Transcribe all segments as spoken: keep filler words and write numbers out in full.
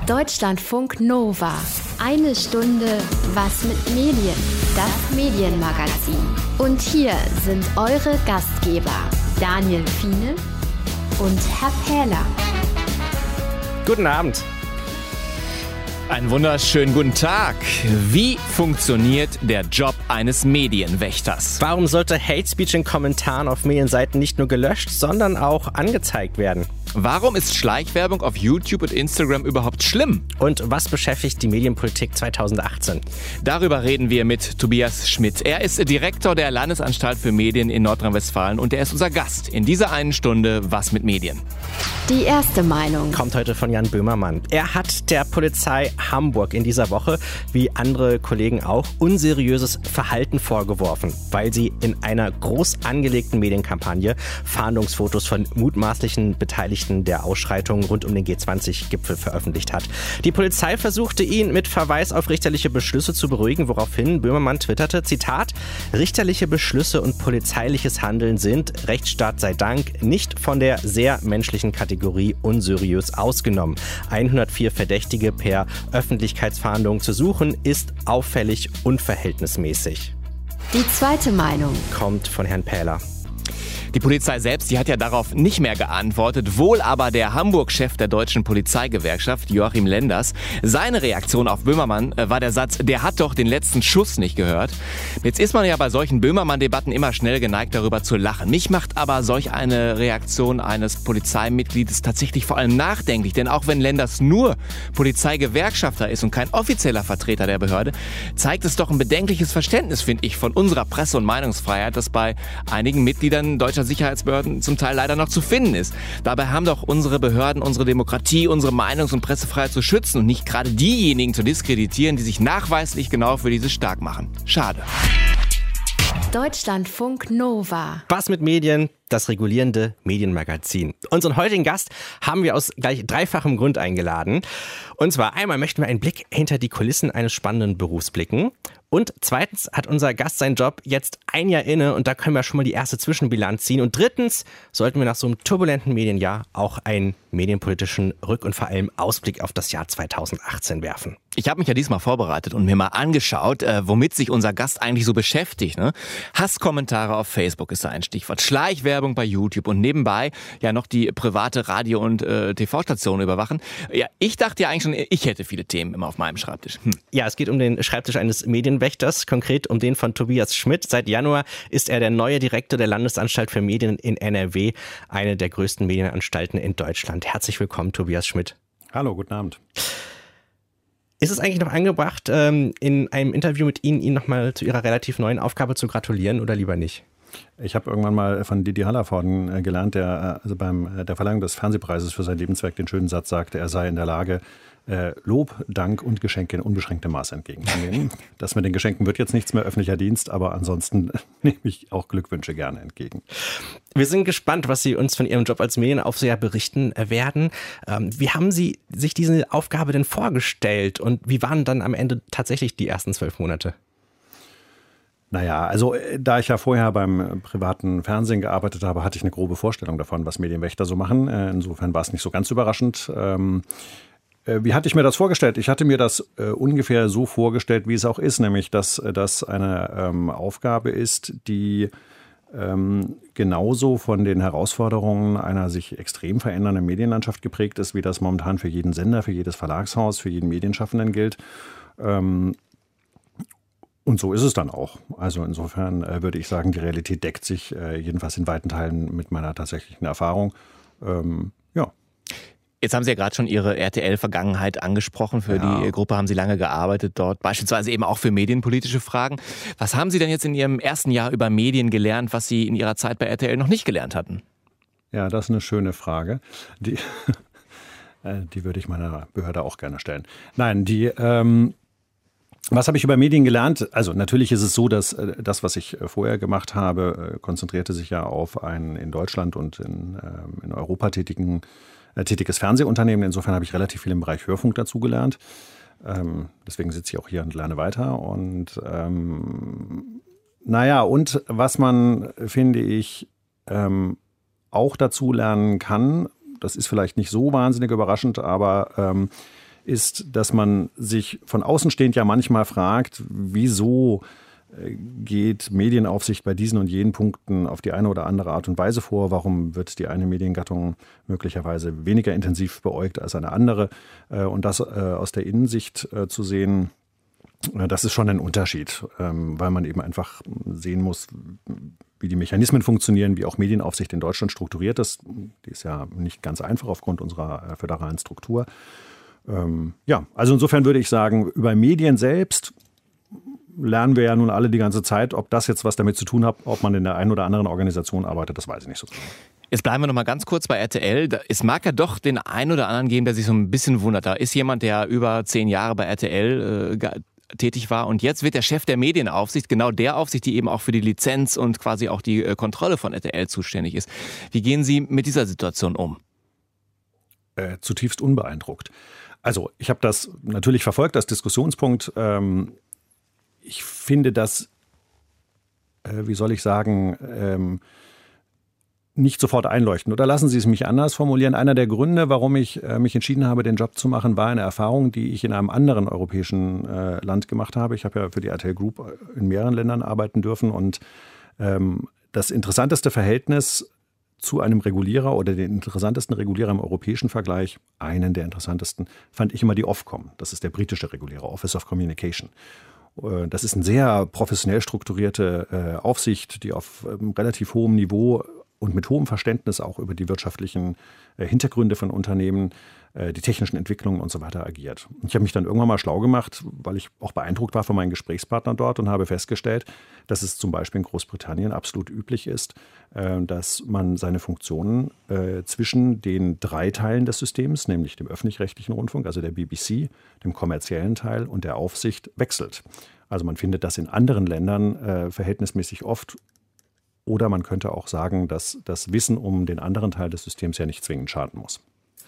Deutschlandfunk Nova. Eine Stunde Was mit Medien. Das Medienmagazin. Und hier sind eure Gastgeber Daniel Fiene und Herr Pähler. Guten Abend. Einen wunderschönen guten Tag. Wie funktioniert der Job eines Medienwächters? Warum sollte Hate Speech in Kommentaren auf Medienseiten nicht nur gelöscht, sondern auch angezeigt werden? Warum ist Schleichwerbung auf YouTube und Instagram überhaupt schlimm? Und was beschäftigt die Medienpolitik zweitausendachtzehn? Darüber reden wir mit Tobias Schmidt. Er ist Direktor der Landesanstalt für Medien in Nordrhein-Westfalen und er ist unser Gast in dieser einen Stunde Was mit Medien. Die erste Meinung kommt heute von Jan Böhmermann. Er hat der Polizei Hamburg in dieser Woche, wie andere Kollegen auch, unseriöses Verhalten vorgeworfen, weil sie in einer groß angelegten Medienkampagne Fahndungsfotos von mutmaßlichen Beteiligten der Ausschreitungen rund um den G zwanzig Gipfel veröffentlicht hat. Die Polizei versuchte ihn mit Verweis auf richterliche Beschlüsse zu beruhigen, woraufhin Böhmermann twitterte, Zitat, richterliche Beschlüsse und polizeiliches Handeln sind, Rechtsstaat sei Dank, nicht von der sehr menschlichen Kategorie unseriös ausgenommen. hundertvier Verdächtige per Öffentlichkeitsfahndung zu suchen, ist auffällig unverhältnismäßig. Die zweite Meinung kommt von Herrn Pähler. Die Polizei selbst, die hat ja darauf nicht mehr geantwortet, wohl aber der Hamburg-Chef der Deutschen Polizeigewerkschaft, Joachim Lenders. Seine Reaktion auf Böhmermann äh, war der Satz, der hat doch den letzten Schuss nicht gehört. Jetzt ist man ja bei solchen Böhmermann-Debatten immer schnell geneigt, darüber zu lachen. Mich macht aber solch eine Reaktion eines Polizeimitgliedes tatsächlich vor allem nachdenklich, denn auch wenn Lenders nur Polizeigewerkschafter ist und kein offizieller Vertreter der Behörde, zeigt es doch ein bedenkliches Verständnis, finde ich, von unserer Presse- und Meinungsfreiheit, das bei einigen Mitgliedern deutscher Sicherheitsbehörden zum Teil leider noch zu finden ist. Dabei haben doch unsere Behörden unsere Demokratie, unsere Meinungs- und Pressefreiheit zu schützen und nicht gerade diejenigen zu diskreditieren, die sich nachweislich genau für dieses stark machen. Schade. Deutschlandfunk Nova. Was mit Medien? Das regulierende Medienmagazin. Unseren heutigen Gast haben wir aus gleich dreifachem Grund eingeladen. Und zwar einmal möchten wir einen Blick hinter die Kulissen eines spannenden Berufs blicken. Und zweitens hat unser Gast seinen Job jetzt ein Jahr inne und da können wir schon mal die erste Zwischenbilanz ziehen. Und drittens sollten wir nach so einem turbulenten Medienjahr auch einen medienpolitischen Rück- und vor allem Ausblick auf das Jahr zweitausendachtzehn werfen. Ich habe mich ja diesmal vorbereitet und mir mal angeschaut, äh, womit sich unser Gast eigentlich so beschäftigt. Ne? Hasskommentare auf Facebook ist da ein Stichwort. Schleichwerbung bei YouTube und nebenbei ja noch die private Radio- und äh, T V-Station überwachen. Ja, ich dachte ja eigentlich schon, ich hätte viele Themen immer auf meinem Schreibtisch. Hm. Ja, es geht um den Schreibtisch eines Medienwächters, konkret um den von Tobias Schmidt. Seit Januar ist er der neue Direktor der Landesanstalt für Medien in N R W, eine der größten Medienanstalten in Deutschland. Herzlich willkommen, Tobias Schmidt. Hallo, guten Abend. Ist es eigentlich noch angebracht, in einem Interview mit Ihnen, Ihnen nochmal zu Ihrer relativ neuen Aufgabe zu gratulieren oder lieber nicht? Ich habe irgendwann mal von Didi Hallervorden gelernt, der also beim der Verleihung des Fernsehpreises für sein Lebenswerk den schönen Satz sagte, er sei in der Lage, Lob, Dank und Geschenke in unbeschränktem Maß entgegenzunehmen. Das mit den Geschenken wird jetzt nichts mehr, öffentlicher Dienst, aber ansonsten nehme ich auch Glückwünsche gerne entgegen. Wir sind gespannt, was Sie uns von Ihrem Job als Medienaufseher berichten werden. Wie haben Sie sich diese Aufgabe denn vorgestellt und wie waren dann am Ende tatsächlich die ersten zwölf Monate? Naja, also da ich ja vorher beim privaten Fernsehen gearbeitet habe, hatte ich eine grobe Vorstellung davon, was Medienwächter so machen. Insofern war es nicht so ganz überraschend. Wie hatte ich mir das vorgestellt? Ich hatte mir das äh, ungefähr so vorgestellt, wie es auch ist, nämlich, dass das eine ähm, Aufgabe ist, die ähm, genauso von den Herausforderungen einer sich extrem verändernden Medienlandschaft geprägt ist, wie das momentan für jeden Sender, für jedes Verlagshaus, für jeden Medienschaffenden gilt. Ähm, und so ist es dann auch. Also insofern äh, würde ich sagen, die Realität deckt sich äh, jedenfalls in weiten Teilen mit meiner tatsächlichen Erfahrung. Ähm, ja. Jetzt haben Sie ja gerade schon Ihre R T L-Vergangenheit angesprochen. Für ja. die Gruppe haben Sie lange gearbeitet dort, beispielsweise eben auch für medienpolitische Fragen. Was haben Sie denn jetzt in Ihrem ersten Jahr über Medien gelernt, was Sie in Ihrer Zeit bei R T L noch nicht gelernt hatten? Ja, das ist eine schöne Frage. Die, die würde ich meiner Behörde auch gerne stellen. Nein, die... Ähm Was habe ich über Medien gelernt? Also natürlich ist es so, dass das, was ich vorher gemacht habe, konzentrierte sich ja auf ein in Deutschland und in, in Europa tätigen, äh, tätiges Fernsehunternehmen. Insofern habe ich relativ viel im Bereich Hörfunk dazugelernt. Ähm, deswegen sitze ich auch hier und lerne weiter. Und ähm, naja, und was man, finde ich, ähm, auch dazu lernen kann, das ist vielleicht nicht so wahnsinnig überraschend, aber ähm, ist, dass man sich von außen stehend ja manchmal fragt, wieso geht Medienaufsicht bei diesen und jenen Punkten auf die eine oder andere Art und Weise vor? Warum wird die eine Mediengattung möglicherweise weniger intensiv beäugt als eine andere? Und das aus der Innensicht zu sehen, das ist schon ein Unterschied, weil man eben einfach sehen muss, wie die Mechanismen funktionieren, wie auch Medienaufsicht in Deutschland strukturiert ist. Die ist ja nicht ganz einfach aufgrund unserer föderalen Struktur. Ja, also insofern würde ich sagen, über Medien selbst lernen wir ja nun alle die ganze Zeit. Ob das jetzt was damit zu tun hat, ob man in der einen oder anderen Organisation arbeitet, das weiß ich nicht so genau. Jetzt bleiben wir noch mal ganz kurz bei R T L. Es mag ja doch den einen oder anderen geben, der sich so ein bisschen wundert. Da ist jemand, der über zehn Jahre bei R T L äh, tätig war und jetzt wird der Chef der Medienaufsicht, genau der Aufsicht, die eben auch für die Lizenz und quasi auch die äh, Kontrolle von R T L zuständig ist. Wie gehen Sie mit dieser Situation um? Äh, zutiefst unbeeindruckt. Also ich habe das natürlich verfolgt als Diskussionspunkt. Ähm, Ich finde das, äh, wie soll ich sagen, ähm, nicht sofort einleuchten. Oder lassen Sie es mich anders formulieren. Einer der Gründe, warum ich äh, mich entschieden habe, den Job zu machen, war eine Erfahrung, die ich in einem anderen europäischen äh, Land gemacht habe. Ich habe ja für die R T L Group in mehreren Ländern arbeiten dürfen. Und ähm, das interessanteste Verhältnis zu einem Regulierer oder den interessantesten Regulierer im europäischen Vergleich, einen der interessantesten, fand ich immer die Ofcom. Das ist der britische Regulierer, Office of Communication. Das ist eine sehr professionell strukturierte Aufsicht, die auf relativ hohem Niveau und mit hohem Verständnis auch über die wirtschaftlichen Hintergründe von Unternehmen, die technischen Entwicklungen und so weiter agiert. Ich habe mich dann irgendwann mal schlau gemacht, weil ich auch beeindruckt war von meinen Gesprächspartnern dort und habe festgestellt, dass es zum Beispiel in Großbritannien absolut üblich ist, dass man seine Funktionen zwischen den drei Teilen des Systems, nämlich dem öffentlich-rechtlichen Rundfunk, also der B B C, dem kommerziellen Teil und der Aufsicht wechselt. Also man findet das in anderen Ländern verhältnismäßig oft. Oder man könnte auch sagen, dass das Wissen um den anderen Teil des Systems ja nicht zwingend schaden muss.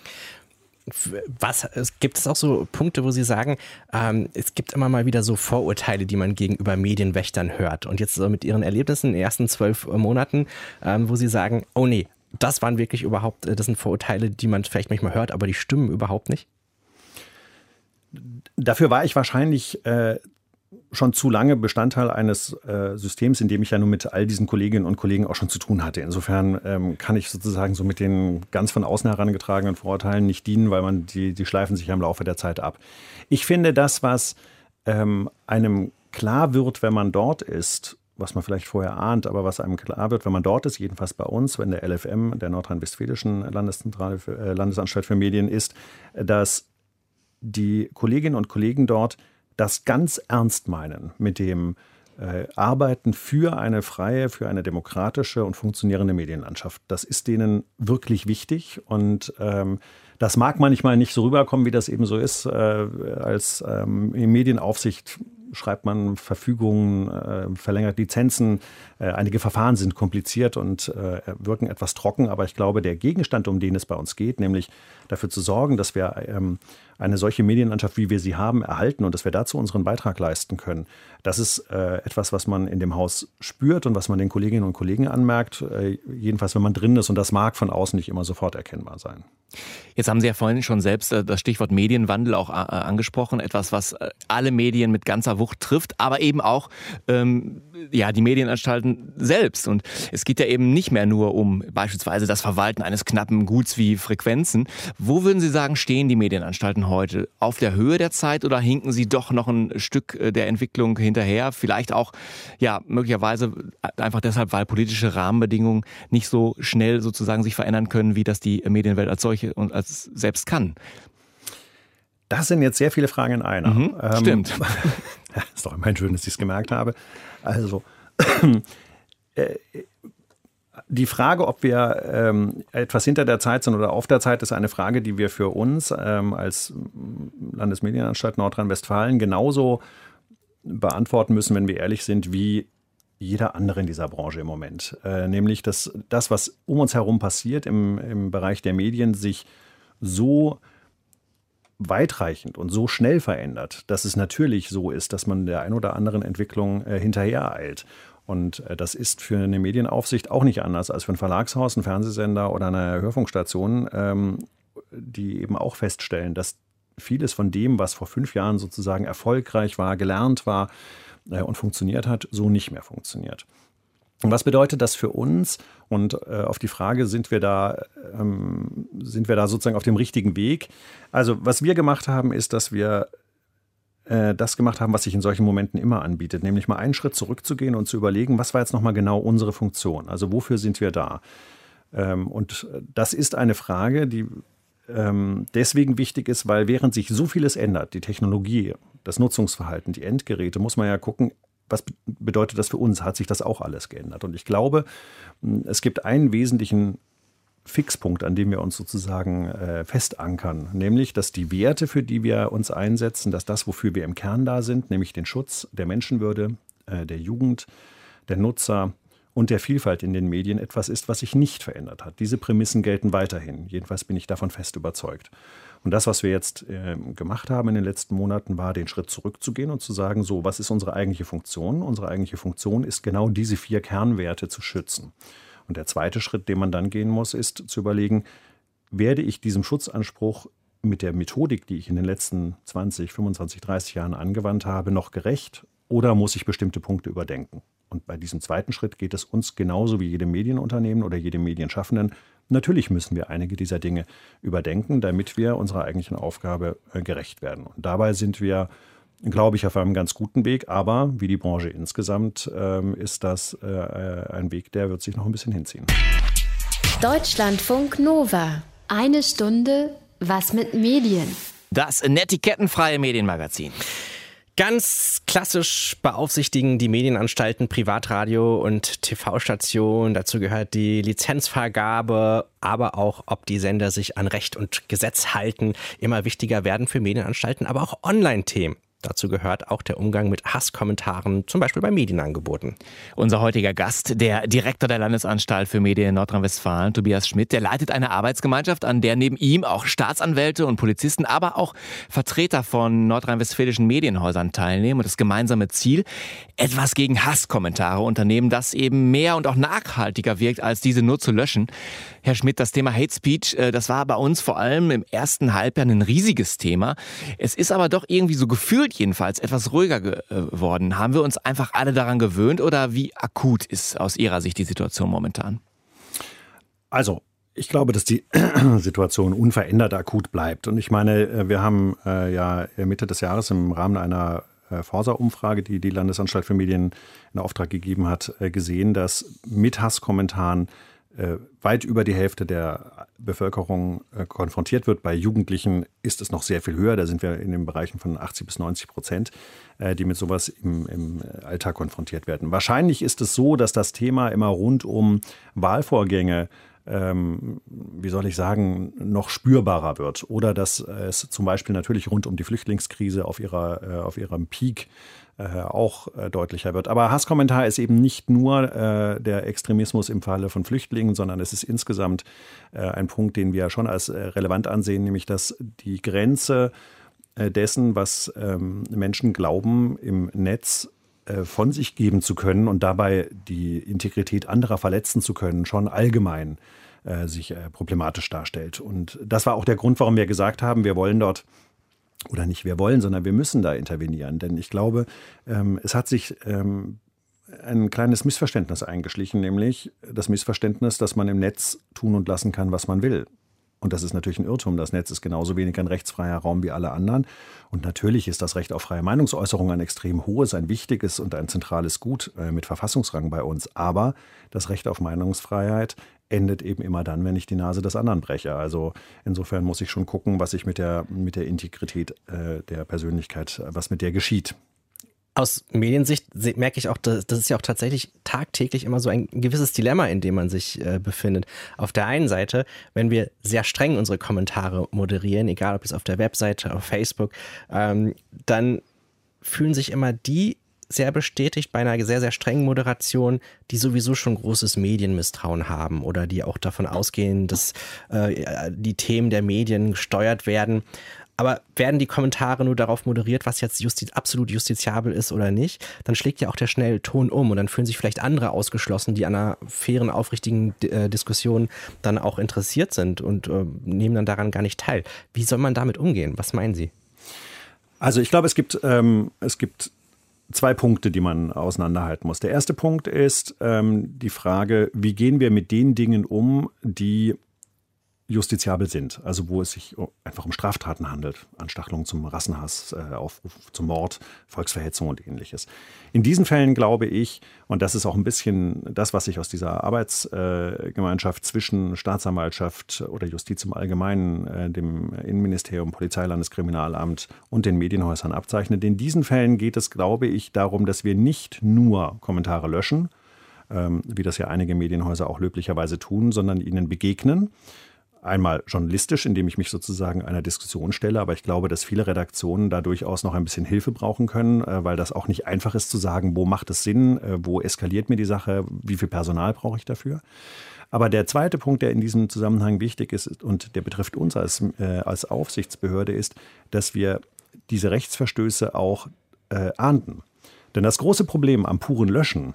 Was, gibt es auch so Punkte, wo Sie sagen, ähm, es gibt immer mal wieder so Vorurteile, die man gegenüber Medienwächtern hört. Und jetzt so mit Ihren Erlebnissen in den ersten zwölf Monaten, ähm, wo Sie sagen, oh nee, das waren wirklich überhaupt, das sind Vorurteile, die man vielleicht manchmal hört, aber die stimmen überhaupt nicht? Dafür war ich wahrscheinlich äh, schon zu lange Bestandteil eines äh, Systems, in dem ich ja nun mit all diesen Kolleginnen und Kollegen auch schon zu tun hatte. Insofern ähm, kann ich sozusagen so mit den ganz von außen herangetragenen Vorurteilen nicht dienen, weil man die, die schleifen sich ja im Laufe der Zeit ab. Ich finde das, was ähm, einem klar wird, wenn man dort ist, was man vielleicht vorher ahnt, aber was einem klar wird, wenn man dort ist, jedenfalls bei uns, wenn der L F M, der Nordrhein-Westfälischen Landeszentrale für, äh, Landesanstalt für Medien ist, dass die Kolleginnen und Kollegen dort das ganz ernst meinen mit dem äh, Arbeiten für eine freie, für eine demokratische und funktionierende Medienlandschaft. Das ist denen wirklich wichtig und ähm, das mag manchmal nicht so rüberkommen, wie das eben so ist. Äh, als ähm, Medienaufsicht schreibt man Verfügungen, äh, verlängert Lizenzen. Äh, einige Verfahren sind kompliziert und äh, wirken etwas trocken. Aber ich glaube, der Gegenstand, um den es bei uns geht, nämlich dafür zu sorgen, dass wir ähm, eine solche Medienlandschaft, wie wir sie haben, erhalten und dass wir dazu unseren Beitrag leisten können, das ist äh, etwas, was man in dem Haus spürt und was man den Kolleginnen und Kollegen anmerkt. Äh, jedenfalls, wenn man drin ist. Und das mag von außen nicht immer sofort erkennbar sein. Jetzt haben Sie ja vorhin schon selbst das Stichwort Medienwandel auch angesprochen. Etwas, was alle Medien mit ganzer Wucht trifft, aber eben auch ähm, ja, die Medienanstalten selbst. Und es geht ja eben nicht mehr nur um beispielsweise das Verwalten eines knappen Guts wie Frequenzen. Wo würden Sie sagen, stehen die Medienanstalten heute? Auf der Höhe der Zeit oder hinken sie doch noch ein Stück der Entwicklung hinterher? Vielleicht auch, ja, möglicherweise einfach deshalb, weil politische Rahmenbedingungen nicht so schnell sozusagen sich verändern können, wie das die Medienwelt als solche und als selbst kann. Das sind jetzt sehr viele Fragen in einer. Mhm, ähm, stimmt. Ja, ist doch immerhin schön, dass ich es gemerkt habe. Also, äh, die Frage, ob wir ähm, etwas hinter der Zeit sind oder auf der Zeit, ist eine Frage, die wir für uns ähm, als Landesmedienanstalt Nordrhein-Westfalen genauso beantworten müssen, wenn wir ehrlich sind, wie jeder andere in dieser Branche im Moment. Äh, nämlich, dass das, was um uns herum passiert im, im Bereich der Medien, sich so weitreichend und so schnell verändert, dass es natürlich so ist, dass man der ein oder anderen Entwicklung äh, hinterher eilt. Und äh, das ist für eine Medienaufsicht auch nicht anders als für ein Verlagshaus, einen Fernsehsender oder eine Hörfunkstation, ähm, die eben auch feststellen, dass vieles von dem, was vor fünf Jahren sozusagen erfolgreich war, gelernt war äh, und funktioniert hat, so nicht mehr funktioniert. Und was bedeutet das für uns? Und äh, auf die Frage, sind wir da, ähm, sind wir da sozusagen auf dem richtigen Weg? Also was wir gemacht haben, ist, dass wir äh, das gemacht haben, was sich in solchen Momenten immer anbietet, nämlich mal einen Schritt zurückzugehen und zu überlegen, was war jetzt nochmal genau unsere Funktion? Also wofür sind wir da? Ähm, und das ist eine Frage, die ähm, deswegen wichtig ist, weil während sich so vieles ändert, die Technologie, das Nutzungsverhalten, die Endgeräte, muss man ja gucken, was bedeutet das für uns? Hat sich das auch alles geändert? Und ich glaube, es gibt einen wesentlichen Fixpunkt, an dem wir uns sozusagen äh, festankern, nämlich, dass die Werte, für die wir uns einsetzen, dass das, wofür wir im Kern da sind, nämlich den Schutz der Menschenwürde, äh, der Jugend, der Nutzer und der Vielfalt in den Medien etwas ist, was sich nicht verändert hat. Diese Prämissen gelten weiterhin. Jedenfalls bin ich davon fest überzeugt. Und das, was wir jetzt äh, gemacht haben in den letzten Monaten, war, den Schritt zurückzugehen und zu sagen, so, was ist unsere eigentliche Funktion? Unsere eigentliche Funktion ist genau diese vier Kernwerte zu schützen. Und der zweite Schritt, den man dann gehen muss, ist zu überlegen, werde ich diesem Schutzanspruch mit der Methodik, die ich in den letzten zwanzig, fünfundzwanzig, dreißig Jahren angewandt habe, noch gerecht oder muss ich bestimmte Punkte überdenken? Und bei diesem zweiten Schritt geht es uns genauso wie jedem Medienunternehmen oder jedem Medienschaffenden. Natürlich müssen wir einige dieser Dinge überdenken, damit wir unserer eigentlichen Aufgabe gerecht werden. Und dabei sind wir, glaube ich, auf einem ganz guten Weg. Aber wie die Branche insgesamt ähm, ist das äh, ein Weg, der wird sich noch ein bisschen hinziehen. Deutschlandfunk Nova. Eine Stunde was mit Medien. Das netikettenfreie Medienmagazin. Ganz klassisch beaufsichtigen die Medienanstalten Privatradio und T V-Stationen. Dazu gehört die Lizenzvergabe, aber auch, ob die Sender sich an Recht und Gesetz halten. Immer wichtiger werden für Medienanstalten, aber auch Online-Themen. Dazu gehört auch der Umgang mit Hasskommentaren, zum Beispiel bei Medienangeboten. Unser heutiger Gast, der Direktor der Landesanstalt für Medien in Nordrhein-Westfalen, Tobias Schmidt, der leitet eine Arbeitsgemeinschaft, an der neben ihm auch Staatsanwälte und Polizisten, aber auch Vertreter von nordrhein-westfälischen Medienhäusern teilnehmen. Und das gemeinsame Ziel, etwas gegen Hasskommentare unternehmen, das eben mehr und auch nachhaltiger wirkt, als diese nur zu löschen. Herr Schmidt, das Thema Hate Speech, das war bei uns vor allem im ersten Halbjahr ein riesiges Thema. Es ist aber doch irgendwie so gefühlt jedenfalls etwas ruhiger geworden. Haben wir uns einfach alle daran gewöhnt oder wie akut ist aus Ihrer Sicht die Situation momentan? Also, ich glaube, dass die Situation unverändert akut bleibt. Und ich meine, wir haben äh, ja Mitte des Jahres im Rahmen einer äh, Forsa-Umfrage, die die Landesanstalt für Medien in Auftrag gegeben hat, äh, gesehen, dass mit Hasskommentaren äh, weit über die Hälfte der Bevölkerung äh, konfrontiert wird. Bei Jugendlichen ist es noch sehr viel höher. Da sind wir in den Bereichen von achtzig bis neunzig Prozent, äh, die mit sowas im, im Alltag konfrontiert werden. Wahrscheinlich ist es so, dass das Thema immer rund um Wahlvorgänge, ähm, wie soll ich sagen, noch spürbarer wird. Oder dass es zum Beispiel natürlich rund um die Flüchtlingskrise auf ihrer, äh, auf ihrem Peak äh, auch äh, deutlicher wird. Aber Hasskommentar ist eben nicht nur äh, der Extremismus im Falle von Flüchtlingen, sondern es ist insgesamt äh, ein Punkt, den wir schon als äh, relevant ansehen, nämlich dass die Grenze äh, dessen, was ähm, Menschen glauben, im Netz äh, von sich geben zu können und dabei die Integrität anderer verletzen zu können, schon allgemein äh, sich äh, problematisch darstellt. Und das war auch der Grund, warum wir gesagt haben, wir wollen dort Oder nicht wir wollen, sondern wir müssen da intervenieren. Denn ich glaube, ähm, es hat sich ähm, ein kleines Missverständnis eingeschlichen, nämlich das Missverständnis, dass man im Netz tun und lassen kann, was man will. Und das ist natürlich ein Irrtum. Das Netz ist genauso wenig ein rechtsfreier Raum wie alle anderen. Und natürlich ist das Recht auf freie Meinungsäußerung ein extrem hohes, ein wichtiges und ein zentrales Gut äh, mit Verfassungsrang bei uns. Aber das Recht auf Meinungsfreiheit endet eben immer dann, wenn ich die Nase des anderen breche. Also insofern muss ich schon gucken, was ich mit der, mit der Integrität äh, der Persönlichkeit, was mit der geschieht. Aus Mediensicht merke ich auch, das ist ja auch tatsächlich tagtäglich immer so ein gewisses Dilemma, in dem man sich äh, befindet. Auf der einen Seite, wenn wir sehr streng unsere Kommentare moderieren, egal ob es auf der Webseite, auf Facebook, ähm, dann fühlen sich immer die sehr bestätigt bei einer sehr, sehr strengen Moderation, die sowieso schon großes Medienmisstrauen haben oder die auch davon ausgehen, dass äh, die Themen der Medien gesteuert werden. Aber werden die Kommentare nur darauf moderiert, was jetzt justi- absolut justiziabel ist oder nicht, dann schlägt ja auch der schnelle Ton um und dann fühlen sich vielleicht andere ausgeschlossen, die an einer fairen, aufrichtigen äh, Diskussion dann auch interessiert sind und äh, nehmen dann daran gar nicht teil. Wie soll man damit umgehen? Was meinen Sie? Also ich glaube, es gibt, ähm, es gibt zwei Punkte, die man auseinanderhalten muss. Der erste Punkt ist ähm, die Frage, wie gehen wir mit den Dingen um, die justiziabel sind, also wo es sich einfach um Straftaten handelt, Anstachelung zum Rassenhass, äh, Aufruf zum Mord, Volksverhetzung und ähnliches. In diesen Fällen glaube ich, und das ist auch ein bisschen das, was sich aus dieser Arbeitsgemeinschaft äh, zwischen Staatsanwaltschaft oder Justiz im Allgemeinen, äh, dem Innenministerium, Polizei, Landeskriminalamt und den Medienhäusern abzeichnet. In diesen Fällen geht es, glaube ich, darum, dass wir nicht nur Kommentare löschen, ähm, wie das ja einige Medienhäuser auch löblicherweise tun, sondern ihnen begegnen. Einmal journalistisch, indem ich mich sozusagen einer Diskussion stelle, aber ich glaube, dass viele Redaktionen da durchaus noch ein bisschen Hilfe brauchen können, weil das auch nicht einfach ist zu sagen, wo macht es Sinn, wo eskaliert mir die Sache, wie viel Personal brauche ich dafür. Aber der zweite Punkt, der in diesem Zusammenhang wichtig ist und der betrifft uns als, äh, als Aufsichtsbehörde, ist, dass wir diese Rechtsverstöße auch äh, ahnden. Denn das große Problem am puren Löschen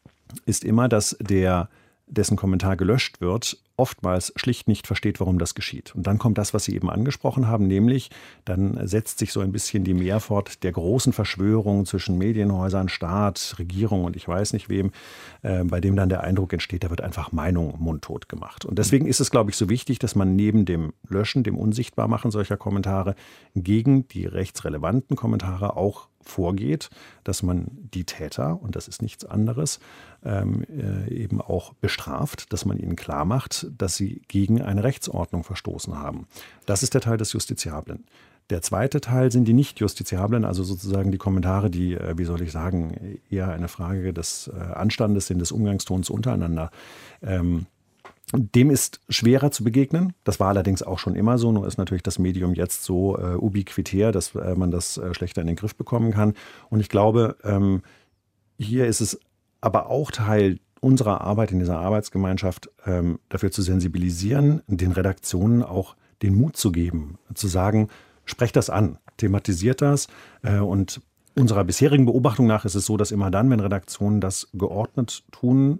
ist immer, dass der dessen Kommentar gelöscht wird, oftmals schlicht nicht versteht, warum das geschieht. Und dann kommt das, was Sie eben angesprochen haben, nämlich dann setzt sich so ein bisschen die Mehr fort der großen Verschwörung zwischen Medienhäusern, Staat, Regierung und ich weiß nicht wem, äh, bei dem dann der Eindruck entsteht, da wird einfach Meinung mundtot gemacht. Und deswegen ist es, glaube ich, so wichtig, dass man neben dem Löschen, dem Unsichtbarmachen solcher Kommentare gegen die rechtsrelevanten Kommentare auch vorgeht, dass man die Täter, und das ist nichts anderes, ähm, äh, eben auch bestraft, dass man ihnen klar macht, dass sie gegen eine Rechtsordnung verstoßen haben. Das ist der Teil des Justiziablen. Der zweite Teil sind die nicht justiziablen, also sozusagen die Kommentare, die, äh, wie soll ich sagen, eher eine Frage des äh, Anstandes sind, des Umgangstons untereinander. Ähm, Dem ist schwerer zu begegnen. Das war allerdings auch schon immer so. Nur ist natürlich das Medium jetzt so äh, ubiquitär, dass äh, man das äh, schlechter in den Griff bekommen kann. Und ich glaube, ähm, hier ist es aber auch Teil unserer Arbeit in dieser Arbeitsgemeinschaft, ähm, dafür zu sensibilisieren, den Redaktionen auch den Mut zu geben, zu sagen, sprecht das an, thematisiert das. Äh, und unserer bisherigen Beobachtung nach ist es so, dass immer dann, wenn Redaktionen das geordnet tun,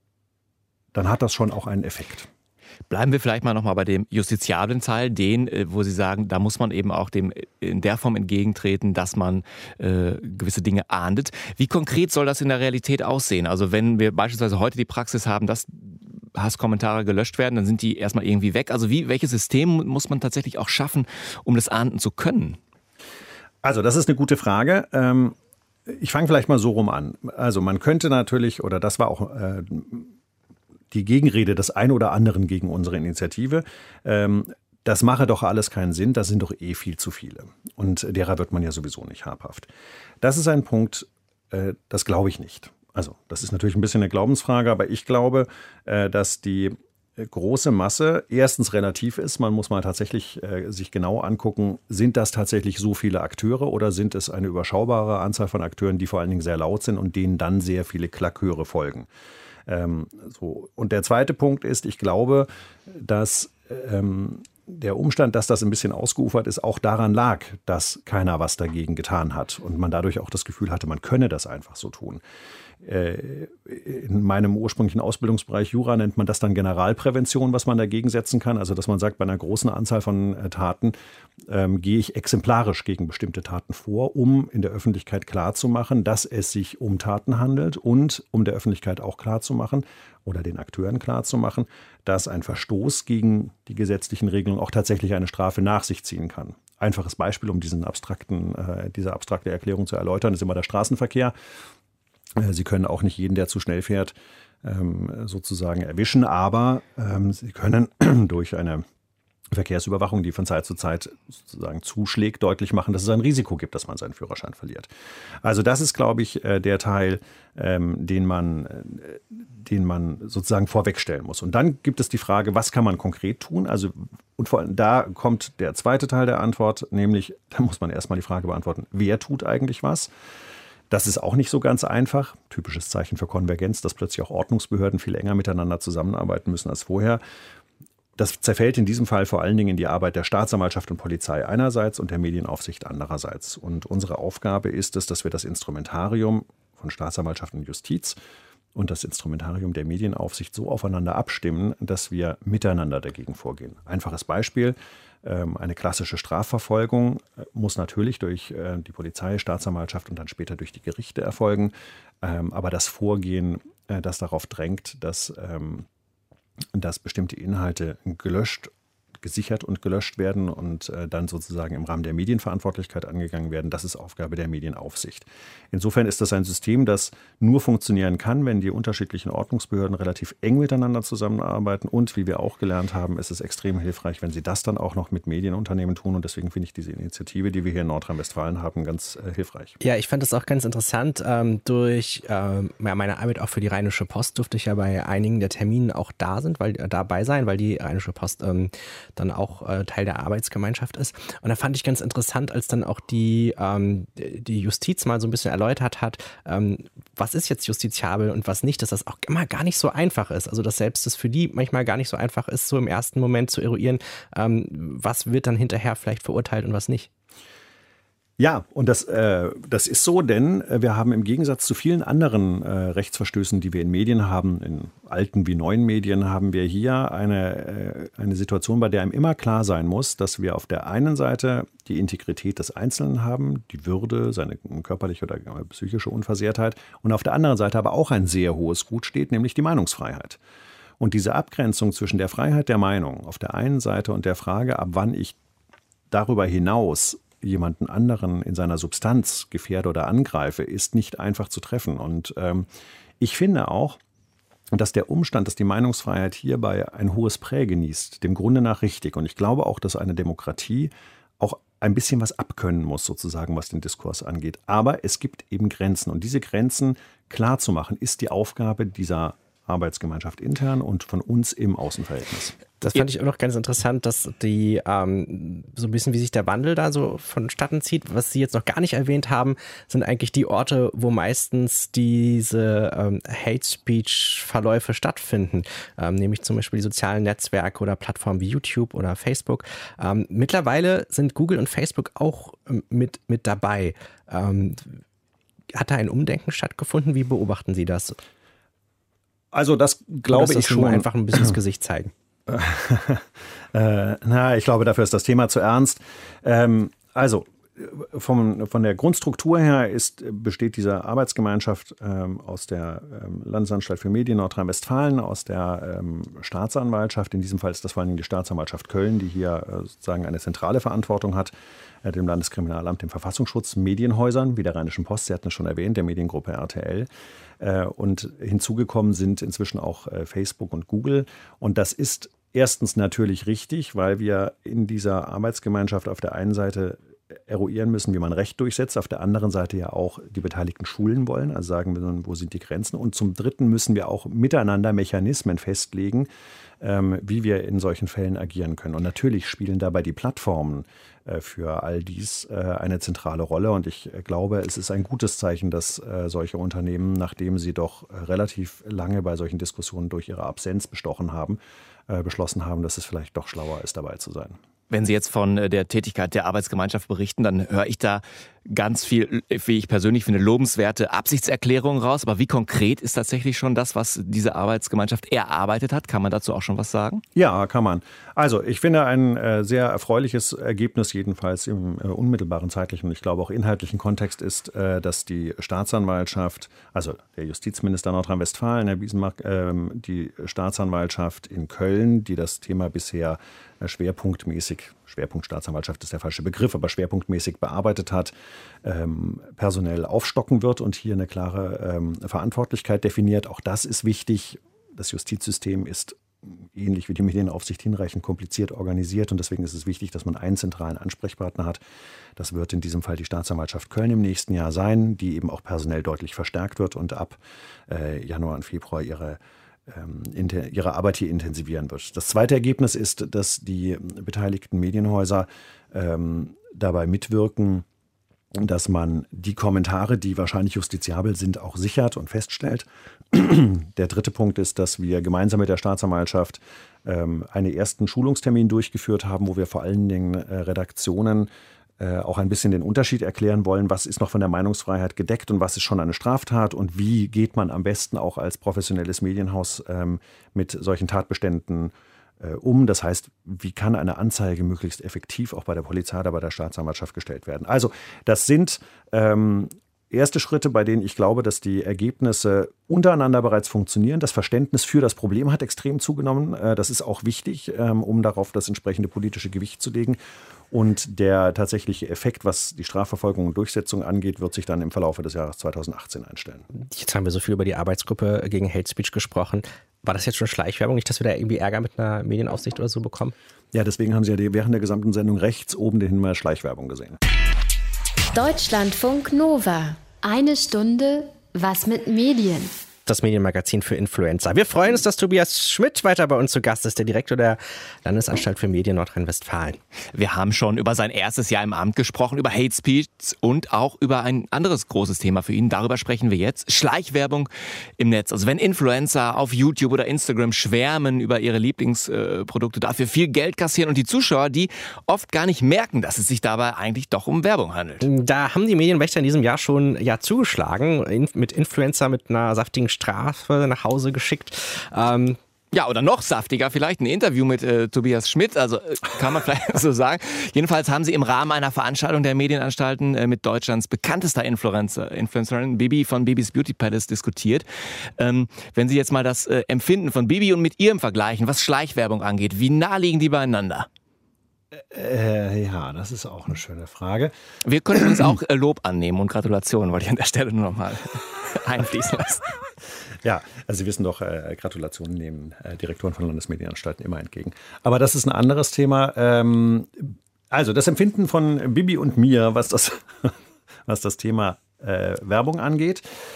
dann hat das schon auch einen Effekt. Bleiben wir vielleicht mal nochmal bei dem justiziablen Teil, den, wo Sie sagen, da muss man eben auch dem in der Form entgegentreten, dass man äh, gewisse Dinge ahndet. Wie konkret soll das in der Realität aussehen? Also wenn wir beispielsweise heute die Praxis haben, dass Hasskommentare gelöscht werden, dann sind die erstmal irgendwie weg. Also wie, welches System muss man tatsächlich auch schaffen, um das ahnden zu können? Also das ist eine gute Frage. Ähm, ich fange vielleicht mal so rum an. Also man könnte natürlich, oder das war auch äh, die Gegenrede des einen oder anderen gegen unsere Initiative. Ähm, das mache doch alles keinen Sinn, das sind doch eh viel zu viele. Und derer wird man ja sowieso nicht habhaft. Das ist ein Punkt, äh, das glaube ich nicht. Also das ist natürlich ein bisschen eine Glaubensfrage, aber ich glaube, äh, dass die große Masse erstens relativ ist. Man muss mal tatsächlich äh, sich genau angucken, sind das tatsächlich so viele Akteure oder sind es eine überschaubare Anzahl von Akteuren, die vor allen Dingen sehr laut sind und denen dann sehr viele Klaköre folgen. Ähm, so. Und der zweite Punkt ist, ich glaube, dass ähm, der Umstand, dass das ein bisschen ausgeufert ist, auch daran lag, dass keiner was dagegen getan hat und man dadurch auch das Gefühl hatte, man könne das einfach so tun. In meinem ursprünglichen Ausbildungsbereich Jura nennt man das dann Generalprävention, was man dagegen setzen kann. Also dass man sagt, bei einer großen Anzahl von Taten ähm, gehe ich exemplarisch gegen bestimmte Taten vor, um in der Öffentlichkeit klarzumachen, dass es sich um Taten handelt und um der Öffentlichkeit auch klarzumachen oder den Akteuren klarzumachen, dass ein Verstoß gegen die gesetzlichen Regelungen auch tatsächlich eine Strafe nach sich ziehen kann. Einfaches Beispiel, um diesen abstrakten, äh, diese abstrakte Erklärung zu erläutern, ist immer der Straßenverkehr. Sie können auch nicht jeden, der zu schnell fährt, sozusagen erwischen, aber Sie können durch eine Verkehrsüberwachung, die von Zeit zu Zeit sozusagen zuschlägt, deutlich machen, dass es ein Risiko gibt, dass man seinen Führerschein verliert. Also das ist, glaube ich, der Teil, den man, den man sozusagen vorwegstellen muss. Und dann gibt es die Frage, was kann man konkret tun? Also, und vor allem da kommt der zweite Teil der Antwort, nämlich, da muss man erstmal die Frage beantworten, wer tut eigentlich was? Das ist auch nicht so ganz einfach. Typisches Zeichen für Konvergenz, dass plötzlich auch Ordnungsbehörden viel enger miteinander zusammenarbeiten müssen als vorher. Das zerfällt in diesem Fall vor allen Dingen in die Arbeit der Staatsanwaltschaft und Polizei einerseits und der Medienaufsicht andererseits. Und unsere Aufgabe ist es, dass wir das Instrumentarium von Staatsanwaltschaft und Justiz und das Instrumentarium der Medienaufsicht so aufeinander abstimmen, dass wir miteinander dagegen vorgehen. Einfaches Beispiel, eine klassische Strafverfolgung muss natürlich durch die Polizei, Staatsanwaltschaft und dann später durch die Gerichte erfolgen. Aber das Vorgehen, das darauf drängt, dass dass bestimmte Inhalte gelöscht, gesichert und gelöscht werden und äh, dann sozusagen im Rahmen der Medienverantwortlichkeit angegangen werden. Das ist Aufgabe der Medienaufsicht. Insofern ist das ein System, das nur funktionieren kann, wenn die unterschiedlichen Ordnungsbehörden relativ eng miteinander zusammenarbeiten. Und wie wir auch gelernt haben, ist es extrem hilfreich, wenn sie das dann auch noch mit Medienunternehmen tun. Und deswegen finde ich diese Initiative, die wir hier in Nordrhein-Westfalen haben, ganz äh, hilfreich. Ja, ich fand das auch ganz interessant. Ähm, durch äh, meine Arbeit auch für die Rheinische Post durfte ich ja bei einigen der Terminen auch da sind, weil äh, dabei sein, weil die Rheinische Post ähm, dann auch äh, Teil der Arbeitsgemeinschaft ist. Und da fand ich ganz interessant, als dann auch die, ähm, die Justiz mal so ein bisschen erläutert hat, ähm, was ist jetzt justiziabel und was nicht, dass das auch immer gar nicht so einfach ist. Also dass selbst das für die manchmal gar nicht so einfach ist, so im ersten Moment zu eruieren, ähm, was wird dann hinterher vielleicht verurteilt und was nicht. Ja, und das, äh, das ist so, denn wir haben im Gegensatz zu vielen anderen äh, Rechtsverstößen, die wir in Medien haben, in alten wie neuen Medien, haben wir hier eine, äh, eine Situation, bei der einem immer klar sein muss, dass wir auf der einen Seite die Integrität des Einzelnen haben, die Würde, seine körperliche oder psychische Unversehrtheit und auf der anderen Seite aber auch ein sehr hohes Gut steht, nämlich die Meinungsfreiheit. Und diese Abgrenzung zwischen der Freiheit der Meinung auf der einen Seite und der Frage, ab wann ich darüber hinaus jemanden anderen in seiner Substanz gefährde oder angreife, ist nicht einfach zu treffen. Und ähm, ich finde auch, dass der Umstand, dass die Meinungsfreiheit hierbei ein hohes Prä genießt, dem Grunde nach richtig. Und ich glaube auch, dass eine Demokratie auch ein bisschen was abkönnen muss, sozusagen, was den Diskurs angeht. Aber es gibt eben Grenzen. Und diese Grenzen klar zu machen, ist die Aufgabe dieser Arbeitsgemeinschaft intern und von uns im Außenverhältnis. Das fand ich auch noch ganz interessant, dass die ähm, so ein bisschen wie sich der Wandel da so vonstatten zieht. Was Sie jetzt noch gar nicht erwähnt haben, sind eigentlich die Orte, wo meistens diese ähm, Hate-Speech-Verläufe stattfinden. Ähm, nämlich zum Beispiel die sozialen Netzwerke oder Plattformen wie YouTube oder Facebook. Ähm, mittlerweile sind Google und Facebook auch ähm, mit, mit dabei. Ähm, hat da ein Umdenken stattgefunden? Wie beobachten Sie das? Also das glaube ich schon. Einfach ein bisschen das Gesicht zeigen. äh, na, ich glaube, dafür ist das Thema zu ernst. Ähm, also vom, von der Grundstruktur her ist, besteht diese Arbeitsgemeinschaft ähm, aus der ähm, Landesanstalt für Medien Nordrhein-Westfalen, aus der ähm, Staatsanwaltschaft. In diesem Fall ist das vor allem die Staatsanwaltschaft Köln, die hier äh, sozusagen eine zentrale Verantwortung hat, äh, dem Landeskriminalamt, dem Verfassungsschutz, Medienhäusern, wie der Rheinischen Post, Sie hatten es schon erwähnt, der Mediengruppe R T L. Und hinzugekommen sind inzwischen auch Facebook und Google. Und das ist erstens natürlich richtig, weil wir in dieser Arbeitsgemeinschaft auf der einen Seite eruieren müssen, wie man Recht durchsetzt, auf der anderen Seite ja auch die Beteiligten schulen wollen, also sagen wir, wo sind die Grenzen. Und zum Dritten müssen wir auch miteinander Mechanismen festlegen, ähm, wie wir in solchen Fällen agieren können. Und natürlich spielen dabei die Plattformen äh, für all dies äh, eine zentrale Rolle. Und ich äh, glaube, es ist ein gutes Zeichen, dass äh, solche Unternehmen, nachdem sie doch äh, relativ lange bei solchen Diskussionen durch ihre Absenz bestochen haben, äh, beschlossen haben, dass es vielleicht doch schlauer ist, dabei zu sein. Wenn Sie jetzt von der Tätigkeit der Arbeitsgemeinschaft berichten, dann höre ich da ganz viel, wie ich persönlich finde, lobenswerte Absichtserklärungen raus. Aber wie konkret ist tatsächlich schon das, was diese Arbeitsgemeinschaft erarbeitet hat? Kann man dazu auch schon was sagen? Ja, kann man. Also ich finde ein äh, sehr erfreuliches Ergebnis, jedenfalls im äh, unmittelbaren zeitlichen und ich glaube auch inhaltlichen Kontext ist, äh, dass die Staatsanwaltschaft, also der Justizminister Nordrhein-Westfalen, Herr Biesenbach, äh, die Staatsanwaltschaft in Köln, die das Thema bisher äh, schwerpunktmäßig, Schwerpunkt Staatsanwaltschaft ist der falsche Begriff, aber schwerpunktmäßig bearbeitet hat, ähm, personell aufstocken wird und hier eine klare ähm, Verantwortlichkeit definiert. Auch das ist wichtig. Das Justizsystem ist ähnlich wie die Medienaufsicht hinreichend kompliziert organisiert und deswegen ist es wichtig, dass man einen zentralen Ansprechpartner hat. Das wird in diesem Fall die Staatsanwaltschaft Köln im nächsten Jahr sein, die eben auch personell deutlich verstärkt wird und ab äh, Januar und Februar ihre ihre Arbeit hier intensivieren wird. Das zweite Ergebnis ist, dass die beteiligten Medienhäuser ähm, dabei mitwirken, dass man die Kommentare, die wahrscheinlich justiziabel sind, auch sichert und feststellt. Der dritte Punkt ist, dass wir gemeinsam mit der Staatsanwaltschaft ähm, einen ersten Schulungstermin durchgeführt haben, wo wir vor allen Dingen äh, Redaktionen äh, auch ein bisschen den Unterschied erklären wollen, was ist noch von der Meinungsfreiheit gedeckt und was ist schon eine Straftat und wie geht man am besten auch als professionelles Medienhaus ähm, mit solchen Tatbeständen um. Das heißt, wie kann eine Anzeige möglichst effektiv auch bei der Polizei oder bei der Staatsanwaltschaft gestellt werden? Also das sind ähm, erste Schritte, bei denen ich glaube, dass die Ergebnisse untereinander bereits funktionieren. Das Verständnis für das Problem hat extrem zugenommen. Äh, das ist auch wichtig, ähm, um darauf das entsprechende politische Gewicht zu legen. Und der tatsächliche Effekt, was die Strafverfolgung und Durchsetzung angeht, wird sich dann im Verlaufe des Jahres zweitausendachtzehn einstellen. Jetzt haben wir so viel über die Arbeitsgruppe gegen Hate Speech gesprochen. War das jetzt schon Schleichwerbung? Nicht, dass wir da irgendwie Ärger mit einer Medienaufsicht oder so bekommen? Ja, deswegen haben Sie ja während der gesamten Sendung rechts oben den Hinweis Schleichwerbung gesehen. Deutschlandfunk Nova. Eine Stunde was mit Medien. Das Medienmagazin für Influencer. Wir freuen uns, dass Tobias Schmidt weiter bei uns zu Gast ist, der Direktor der Landesanstalt für Medien Nordrhein-Westfalen. Wir haben schon über sein erstes Jahr im Amt gesprochen, über Hate Speech und auch über ein anderes großes Thema für ihn. Darüber sprechen wir jetzt. Schleichwerbung im Netz. Also wenn Influencer auf YouTube oder Instagram schwärmen über ihre Lieblingsprodukte, dafür viel Geld kassieren und die Zuschauer, die oft gar nicht merken, dass es sich dabei eigentlich doch um Werbung handelt. Da haben die Medienwächter in diesem Jahr schon ja, zugeschlagen, mit Influencer mit einer saftigen Strafe nach Hause geschickt. Ähm Ja, oder noch saftiger vielleicht, ein Interview mit äh, Tobias Schmidt, also äh, kann man vielleicht so sagen. Jedenfalls haben sie im Rahmen einer Veranstaltung der Medienanstalten äh, mit Deutschlands bekanntester Influencer, Influencerin Bibi von Bibis Beauty Palace diskutiert. Ähm, wenn Sie jetzt mal das äh, Empfinden von Bibi und mit ihrem vergleichen, was Schleichwerbung angeht, wie nah liegen die beieinander? Äh, ja, das ist auch eine schöne Frage. Wir können uns auch äh, Lob annehmen und Gratulationen, wollte ich an der Stelle nur noch mal einfließen lassen. Ja, also Sie wissen doch, äh, Gratulationen nehmen äh, Direktoren von Landesmedienanstalten immer entgegen. Aber das ist ein anderes Thema. Ähm, also das Empfinden von Bibi und mir, was das, was das Thema äh, Werbung angeht.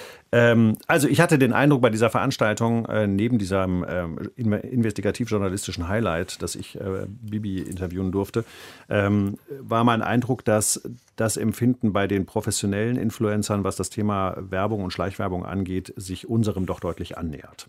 Ähm, also ich hatte den Eindruck bei dieser Veranstaltung, äh, neben diesem ähm, investigativ-journalistischen Highlight, das ich äh, Bibi interviewen durfte, ähm, war mein Eindruck, dass das Empfinden bei den professionellen Influencern, was das Thema Werbung und Schleichwerbung angeht, sich unserem doch deutlich annähert.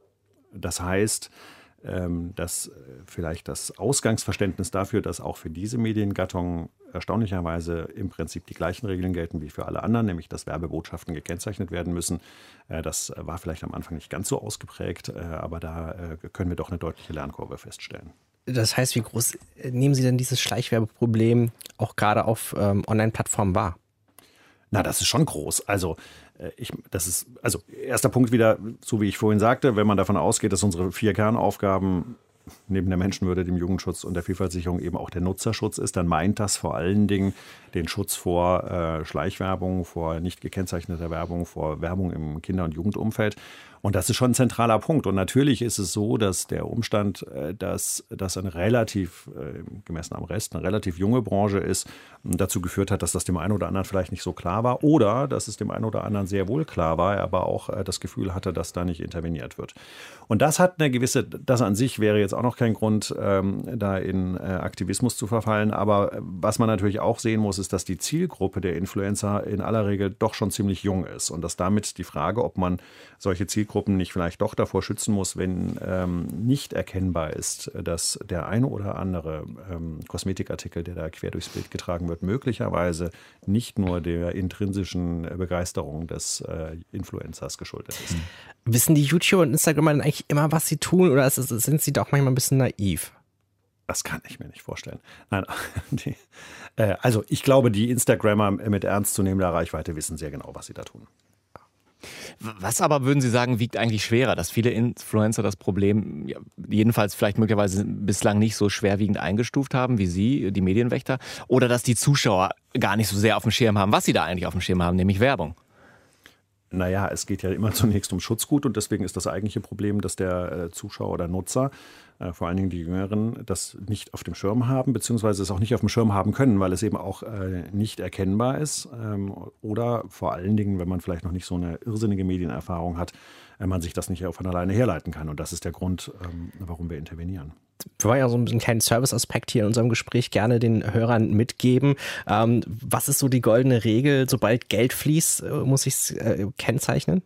Das heißt, ähm, dass vielleicht das Ausgangsverständnis dafür, dass auch für diese Mediengattung erstaunlicherweise im Prinzip die gleichen Regeln gelten wie für alle anderen, nämlich dass Werbebotschaften gekennzeichnet werden müssen. Das war vielleicht am Anfang nicht ganz so ausgeprägt, aber da können wir doch eine deutliche Lernkurve feststellen. Das heißt, wie groß nehmen Sie denn dieses Schleichwerbeproblem auch gerade auf ähm, Online-Plattformen wahr? Na, das ist schon groß. Also ich, das ist, also erster Punkt wieder, so wie ich vorhin sagte, wenn man davon ausgeht, dass unsere vier Kernaufgaben neben der Menschenwürde, dem Jugendschutz und der Vielfaltssicherung eben auch der Nutzerschutz ist, dann meint das vor allen Dingen den Schutz vor äh, Schleichwerbung, vor nicht gekennzeichneter Werbung, vor Werbung im Kinder- und Jugendumfeld. Und das ist schon ein zentraler Punkt. Und natürlich ist es so, dass der Umstand, dass das eine relativ, gemessen am Rest, eine relativ junge Branche ist, dazu geführt hat, dass das dem einen oder anderen vielleicht nicht so klar war. Oder dass es dem einen oder anderen sehr wohl klar war, er aber auch das Gefühl hatte, dass da nicht interveniert wird. Und das hat eine gewisse, das an sich wäre jetzt auch noch kein Grund, da in Aktivismus zu verfallen. Aber was man natürlich auch sehen muss, ist, dass die Zielgruppe der Influencer in aller Regel doch schon ziemlich jung ist. Und dass damit die Frage, ob man solche Zielgruppen nicht vielleicht doch davor schützen muss, wenn ähm, nicht erkennbar ist, dass der eine oder andere ähm, Kosmetikartikel, der da quer durchs Bild getragen wird, möglicherweise nicht nur der intrinsischen Begeisterung des äh, Influencers geschuldet ist. Wissen die YouTuber und Instagramer denn eigentlich immer, was sie tun, oder ist, sind sie doch manchmal ein bisschen naiv? Das kann ich mir nicht vorstellen. Nein, die, äh, also ich glaube, die Instagrammer mit ernstzunehmender Reichweite wissen sehr genau, was sie da tun. Was aber, würden Sie sagen, wiegt eigentlich schwerer, dass viele Influencer das Problem ja, jedenfalls vielleicht möglicherweise bislang nicht so schwerwiegend eingestuft haben wie Sie, die Medienwächter, oder dass die Zuschauer gar nicht so sehr auf dem Schirm haben, was sie da eigentlich auf dem Schirm haben, nämlich Werbung? Naja, es geht ja immer zunächst um Schutzgut und deswegen ist das eigentliche Problem, dass der äh, Zuschauer oder Nutzer, äh, vor allen Dingen die Jüngeren, das nicht auf dem Schirm haben, beziehungsweise es auch nicht auf dem Schirm haben können, weil es eben auch äh, nicht erkennbar ist. Ähm, oder vor allen Dingen, wenn man vielleicht noch nicht so eine irrsinnige Medienerfahrung hat, äh, man sich das nicht von alleine herleiten kann. Und das ist der Grund, ähm, warum wir intervenieren. Wir wollen ja so einen kleinen Serviceaspekt hier in unserem Gespräch gerne den Hörern mitgeben. Ähm, was ist so die goldene Regel? Sobald Geld fließt, muss ich es äh, kennzeichnen?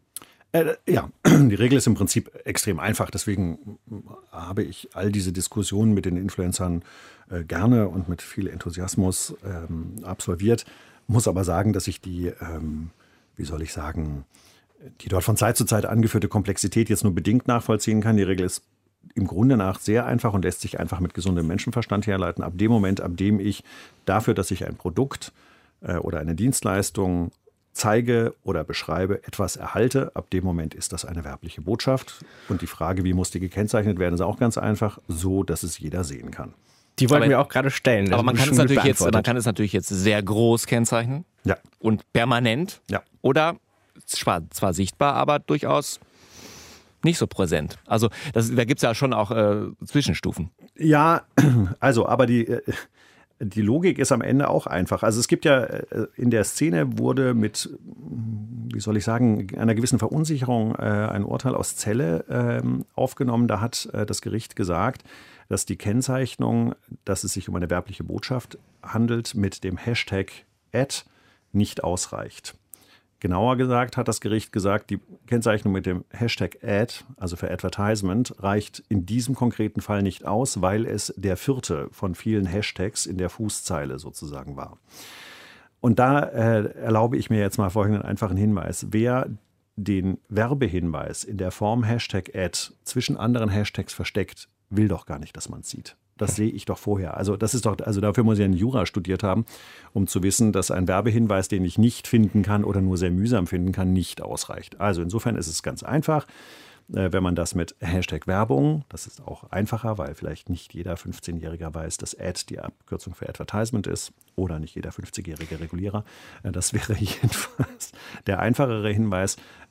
Äh, ja, die Regel ist im Prinzip extrem einfach. Deswegen habe ich all diese Diskussionen mit den Influencern äh, gerne und mit viel Enthusiasmus ähm, absolviert. Muss aber sagen, dass ich die, ähm, wie soll ich sagen, die dort von Zeit zu Zeit angeführte Komplexität jetzt nur bedingt nachvollziehen kann. Die Regel ist im Grunde nach sehr einfach und lässt sich einfach mit gesundem Menschenverstand herleiten. Ab dem Moment, ab dem ich dafür, dass ich ein Produkt äh, oder eine Dienstleistung zeige oder beschreibe, etwas erhalte, ab dem Moment ist das eine werbliche Botschaft. Und die Frage, wie muss die gekennzeichnet werden, ist auch ganz einfach, so dass es jeder sehen kann. Die wollten aber, wir auch gerade stellen. Aber man kann, es natürlich jetzt, man kann es natürlich jetzt sehr groß kennzeichnen. Ja. Und permanent. Ja. Oder zwar, zwar sichtbar, aber durchaus nicht so präsent. Also das, da gibt es ja schon auch äh, Zwischenstufen. Ja, also, aber die... Äh, Die Logik ist am Ende auch einfach. Also es gibt ja, in der Szene wurde mit, wie soll ich sagen, einer gewissen Verunsicherung äh, ein Urteil aus Celle ähm, aufgenommen. Da hat äh, das Gericht gesagt, dass die Kennzeichnung, dass es sich um eine werbliche Botschaft handelt, mit dem Hashtag Ad nicht ausreicht. Genauer gesagt hat das Gericht gesagt, die Kennzeichnung mit dem Hashtag Ad, also für Advertisement, reicht in diesem konkreten Fall nicht aus, weil es der vierte von vielen Hashtags in der Fußzeile sozusagen war. Und da äh, erlaube ich mir jetzt mal folgenden einfachen Hinweis. Wer den Werbehinweis in der Form Hashtag Ad zwischen anderen Hashtags versteckt, will doch gar nicht, dass man es sieht. Das sehe ich doch vorher. Also das ist doch, also dafür muss ich einen Jura studiert haben, um zu wissen, dass ein Werbehinweis, den ich nicht finden kann oder nur sehr mühsam finden kann, nicht ausreicht. Also insofern ist es ganz einfach, wenn man das mit Hashtag Werbung, das ist auch einfacher, weil vielleicht nicht jeder fünfzehnjähriger weiß, dass Ad die Abkürzung für Advertisement ist oder nicht jeder fünfzigjährige Regulierer. Das wäre jedenfalls der einfachere Hinweis.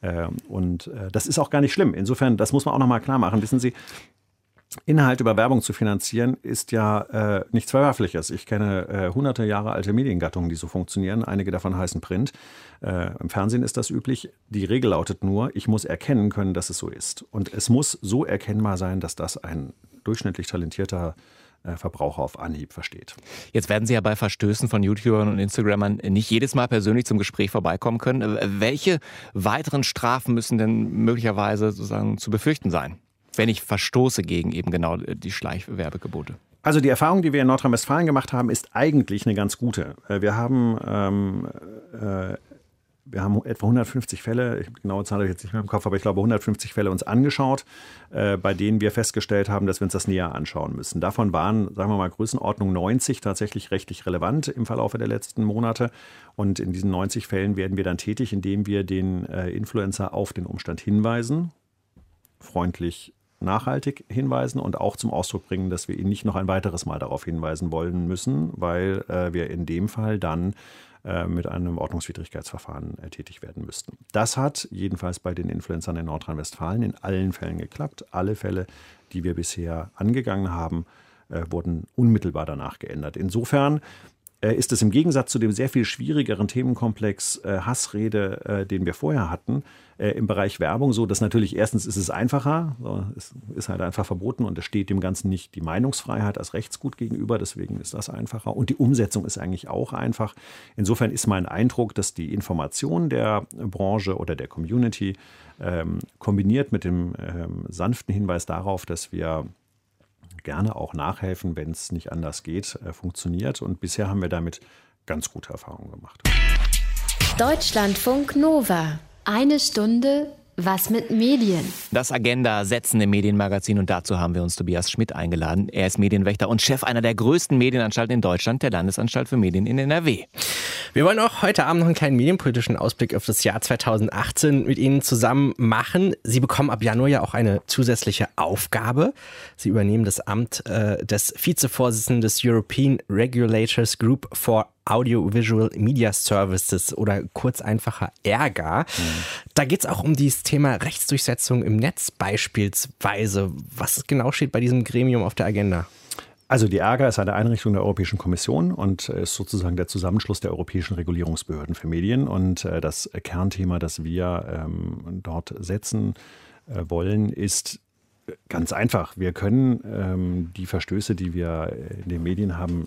Und das ist auch gar nicht schlimm. Insofern, das muss man auch nochmal klar machen. Wissen Sie, Inhalt über Werbung zu finanzieren, ist ja äh, nichts Verwerfliches. Ich kenne äh, hunderte Jahre alte Mediengattungen, die so funktionieren. Einige davon heißen Print. Äh, Im Fernsehen ist das üblich. Die Regel lautet nur, ich muss erkennen können, dass es so ist. Und es muss so erkennbar sein, dass das ein durchschnittlich talentierter äh, Verbraucher auf Anhieb versteht. Jetzt werden Sie ja bei Verstößen von YouTubern und Instagrammern nicht jedes Mal persönlich zum Gespräch vorbeikommen können. Welche weiteren Strafen müssen denn möglicherweise sozusagen zu befürchten sein, wenn ich verstoße gegen eben genau die Schleichwerbegebote? Also die Erfahrung, die wir in Nordrhein-Westfalen gemacht haben, ist eigentlich eine ganz gute. Wir haben, ähm, äh, wir haben etwa hundertfünfzig Fälle, die genaue Zahl habe ich jetzt nicht mehr im Kopf, aber ich glaube hundertfünfzig Fälle uns angeschaut, äh, bei denen wir festgestellt haben, dass wir uns das näher anschauen müssen. Davon waren, sagen wir mal, Größenordnung neunzig tatsächlich rechtlich relevant im Verlauf der letzten Monate. Und in diesen neunzig Fällen werden wir dann tätig, indem wir den äh, Influencer auf den Umstand hinweisen, freundlich nachhaltig hinweisen und auch zum Ausdruck bringen, dass wir ihn nicht noch ein weiteres Mal darauf hinweisen wollen müssen, weil äh, wir in dem Fall dann äh, mit einem Ordnungswidrigkeitsverfahren äh, tätig werden müssten. Das hat jedenfalls bei den Influencern in Nordrhein-Westfalen in allen Fällen geklappt. Alle Fälle, die wir bisher angegangen haben, äh, wurden unmittelbar danach geändert. Insofern ist es im Gegensatz zu dem sehr viel schwierigeren Themenkomplex äh, Hassrede, äh, den wir vorher hatten, äh, im Bereich Werbung so, dass natürlich erstens ist es einfacher, so, es ist halt einfach verboten und es steht dem Ganzen nicht die Meinungsfreiheit als Rechtsgut gegenüber, deswegen ist das einfacher und die Umsetzung ist eigentlich auch einfach. Insofern ist mein Eindruck, dass die Information der Branche oder der Community ähm, kombiniert mit dem ähm, sanften Hinweis darauf, dass wir gerne auch nachhelfen, wenn es nicht anders geht, äh, funktioniert. Und bisher haben wir damit ganz gute Erfahrungen gemacht. Deutschlandfunk Nova. Eine Stunde Was mit Medien? Das Agenda-setzende Medienmagazin, und dazu haben wir uns Tobias Schmidt eingeladen. Er ist Medienwächter und Chef einer der größten Medienanstalten in Deutschland, der Landesanstalt für Medien in N R W. Wir wollen auch heute Abend noch einen kleinen medienpolitischen Ausblick auf das Jahr zweitausendachtzehn mit Ihnen zusammen machen. Sie bekommen ab Januar ja auch eine zusätzliche Aufgabe. Sie übernehmen das Amt äh, des Vizevorsitzenden des European Regulators Group for Audiovisual Media Services oder kurz einfacher ERGA. Mhm. Da geht es auch um dieses Thema Rechtsdurchsetzung im Netz beispielsweise. Was genau steht bei diesem Gremium auf der Agenda? Also die ERGA ist eine Einrichtung der Europäischen Kommission und ist sozusagen der Zusammenschluss der europäischen Regulierungsbehörden für Medien. Und das Kernthema, das wir ähm, dort setzen äh, wollen, ist ganz einfach. Wir können ähm, die Verstöße, die wir in den Medien haben,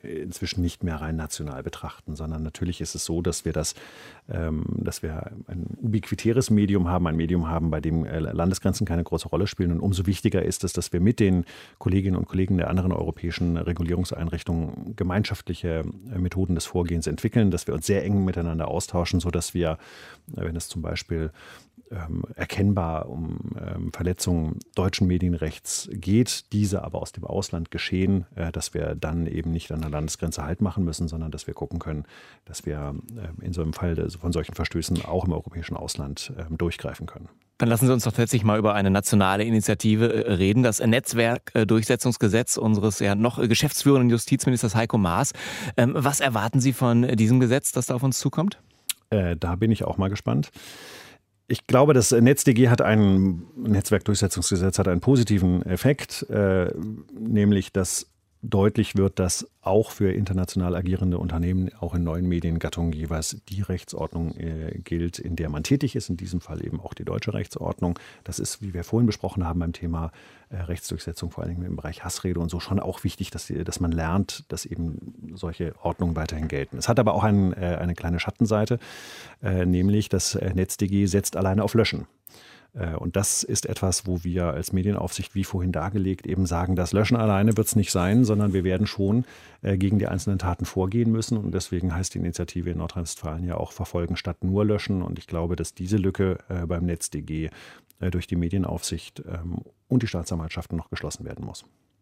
inzwischen nicht mehr rein national betrachten, sondern natürlich ist es so, dass wir das, ähm, dass wir ein ubiquitäres Medium haben, ein Medium haben, bei dem äh, Landesgrenzen keine große Rolle spielen. Und umso wichtiger ist es, dass wir mit den Kolleginnen und Kollegen der anderen europäischen Regulierungseinrichtungen gemeinschaftliche äh, Methoden des Vorgehens entwickeln, dass wir uns sehr eng miteinander austauschen, sodass wir, äh, wenn es zum Beispiel ähm, erkennbar um ähm, Verletzungen deutschen Medienrechts geht, diese aber aus dem Ausland geschehen, äh, dass wir dann eben nicht an der Landesgrenze Halt machen müssen, sondern dass wir gucken können, dass wir äh, in so einem Fall von solchen Verstößen auch im europäischen Ausland äh, durchgreifen können. Dann lassen Sie uns doch tatsächlich mal über eine nationale Initiative reden. Das Netzwerkdurchsetzungsgesetz unseres ja noch geschäftsführenden Justizministers Heiko Maas. Ähm, was erwarten Sie von diesem Gesetz, das da auf uns zukommt? Äh, da bin ich auch mal gespannt. Ich glaube, das NetzDG hat ein Netzwerkdurchsetzungsgesetz hat einen positiven Effekt, äh, nämlich dass deutlich wird, dass auch für international agierende Unternehmen auch in neuen Mediengattungen jeweils die Rechtsordnung äh, gilt, in der man tätig ist, in diesem Fall eben auch die deutsche Rechtsordnung. Das ist, wie wir vorhin besprochen haben, beim Thema äh, Rechtsdurchsetzung, vor allem im Bereich Hassrede und so, schon auch wichtig, dass, die, dass man lernt, dass eben solche Ordnungen weiterhin gelten. Es hat aber auch ein, äh, eine kleine Schattenseite, äh, nämlich das äh, NetzDG setzt alleine auf Löschen. Und das ist etwas, wo wir als Medienaufsicht, wie vorhin dargelegt, eben sagen, das Löschen alleine wird es nicht sein, sondern wir werden schon gegen die einzelnen Taten vorgehen müssen. Und deswegen heißt die Initiative in Nordrhein-Westfalen ja auch Verfolgen statt nur Löschen. Und ich glaube, dass diese Lücke beim NetzDG durch die Medienaufsicht und die Staatsanwaltschaften noch geschlossen werden muss.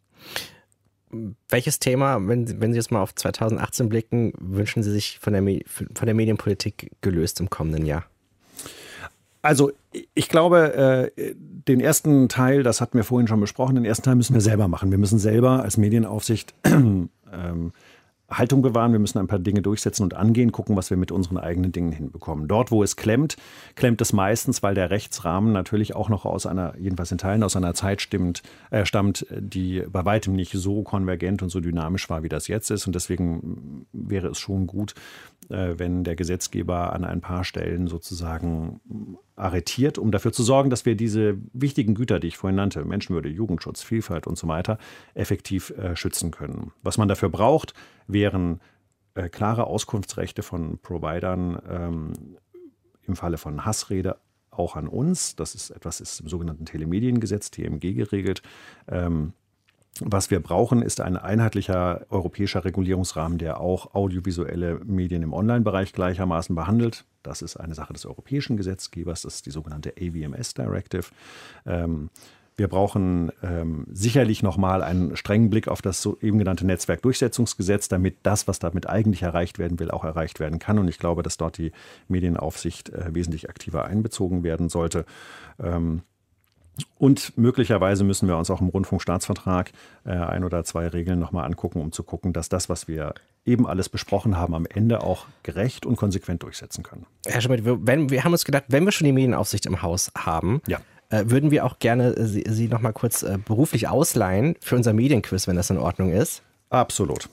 Welches Thema, wenn, wenn Sie jetzt mal auf zweitausendachtzehn blicken, wünschen Sie sich von der, von der Medienpolitik gelöst im kommenden Jahr? Also ich glaube, den ersten Teil, das hatten wir vorhin schon besprochen, den ersten Teil müssen wir selber machen. Wir müssen selber als Medienaufsicht ähm, Haltung bewahren, wir müssen ein paar Dinge durchsetzen und angehen, gucken, was wir mit unseren eigenen Dingen hinbekommen. Dort, wo es klemmt, klemmt es meistens, weil der Rechtsrahmen natürlich auch noch aus einer, jedenfalls in Teilen, aus einer Zeit stimmt, äh, stammt, die bei weitem nicht so konvergent und so dynamisch war, wie das jetzt ist. Und deswegen wäre es schon gut, äh, wenn der Gesetzgeber an ein paar Stellen sozusagen arretiert, um dafür zu sorgen, dass wir diese wichtigen Güter, die ich vorhin nannte, Menschenwürde, Jugendschutz, Vielfalt und so weiter, effektiv äh, schützen können. Was man dafür braucht, wären äh, klare Auskunftsrechte von Providern ähm, im Falle von Hassrede auch an uns. Das ist etwas, ist im sogenannten Telemediengesetz, T M G, geregelt. Ähm, Was wir brauchen, ist ein einheitlicher europäischer Regulierungsrahmen, der auch audiovisuelle Medien im Online-Bereich gleichermaßen behandelt. Das ist eine Sache des europäischen Gesetzgebers, das ist die sogenannte A V M S Directive. Ähm, wir brauchen ähm, sicherlich nochmal einen strengen Blick auf das so eben genannte Netzwerkdurchsetzungsgesetz, damit das, was damit eigentlich erreicht werden will, auch erreicht werden kann. Und ich glaube, dass dort die Medienaufsicht äh, wesentlich aktiver einbezogen werden sollte. Ähm, Und möglicherweise müssen wir uns auch im Rundfunkstaatsvertrag äh, ein oder zwei Regeln nochmal angucken, um zu gucken, dass das, was wir eben alles besprochen haben, am Ende auch gerecht und konsequent durchsetzen können. Herr Schmidt, wir, wenn, wir haben uns gedacht, wenn wir schon die Medienaufsicht im Haus haben, ja. äh, würden wir auch gerne äh, Sie, Sie nochmal kurz äh, beruflich ausleihen für unser Medienquiz, wenn das in Ordnung ist. Absolut.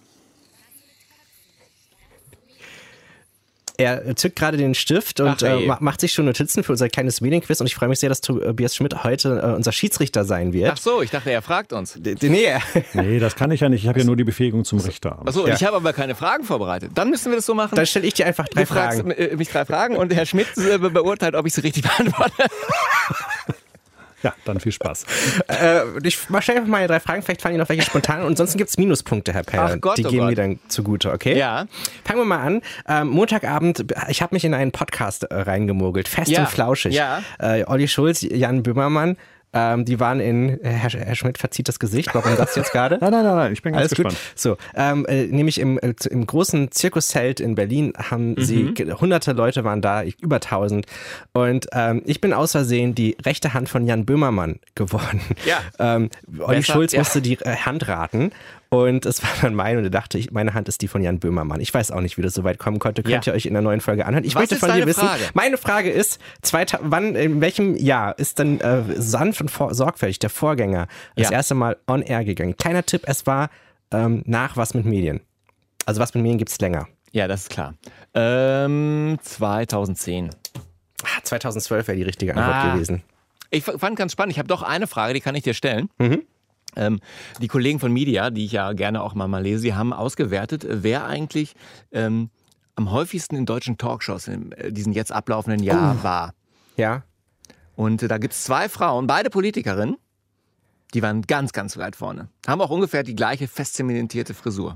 Er zückt gerade den Stift und Ach, äh, macht sich schon Notizen für unser kleines Medienquiz und ich freue mich sehr, dass Tobias Schmidt heute äh, unser Schiedsrichter sein wird. Ach so, ich dachte, er fragt uns. D- nee. nee, das kann ich ja nicht. Ich habe ja nur die Befähigung zum Richter. Ach so, ja. Ich habe aber keine Fragen vorbereitet. Dann müssen wir das so machen. Dann stelle ich dir einfach drei du Fragen. Du fragst mich drei Fragen und Herr Schmidt äh, beurteilt, ob ich sie richtig beantworte. Ja, dann viel Spaß. Äh, ich stelle einfach mal drei Fragen, vielleicht fallen Ihnen noch welche spontan und ansonsten gibt es Minuspunkte, Herr Peller. Ach Gott, Die oh gehen Gott. mir dann zugute, okay? Ja. Fangen wir mal an. Ähm, Montagabend, ich habe mich in einen Podcast äh, reingemogelt, fest ja. und flauschig. Ja. Äh, Olli Schulz, Jan Böhmermann, ähm, die waren in, Herr, Herr Schmidt verzieht das Gesicht, warum das jetzt gerade? Nein, nein, nein, nein, ich bin ganz Alles gespannt. Gut. So, ähm, äh, nämlich im, äh, im großen Zirkuszelt in Berlin haben mhm. sie, hunderte Leute waren da, über tausend. Und ähm, ich bin aus Versehen die rechte Hand von Jan Böhmermann geworden. Ja. Ähm, Olli Besser, Schulz ja. musste die äh, Hand raten. Und es war dann meine und da dachte ich, meine Hand ist die von Jan Böhmermann. Ich weiß auch nicht, wie das so weit kommen konnte. Könnt Ja. ihr euch in der neuen Folge anhören. Ich Was möchte ist von dir deine wissen. Frage? Meine Frage ist, zweita- wann, in welchem Jahr ist denn äh, sanft und vor- sorgfältig der Vorgänger das Ja. erste Mal on air gegangen? Kleiner Tipp, es war ähm, nach Was mit Medien. Also Was mit Medien gibt es länger. Ja, das ist klar. Ähm, zweitausendzehn. Ah, zweitausendzwölf wäre die richtige Antwort Ah. gewesen. Ich fand ganz spannend. Ich habe doch eine Frage, die kann ich dir stellen. Mhm. Ähm, die Kollegen von Media, die ich ja gerne auch mal, mal lese, die haben ausgewertet, wer eigentlich ähm, am häufigsten in deutschen Talkshows in äh, diesem jetzt ablaufenden Jahr Oh. war. Ja. Und äh, da gibt es zwei Frauen, beide Politikerinnen, die waren ganz, ganz weit vorne. Haben auch ungefähr die gleiche festzementierte Frisur.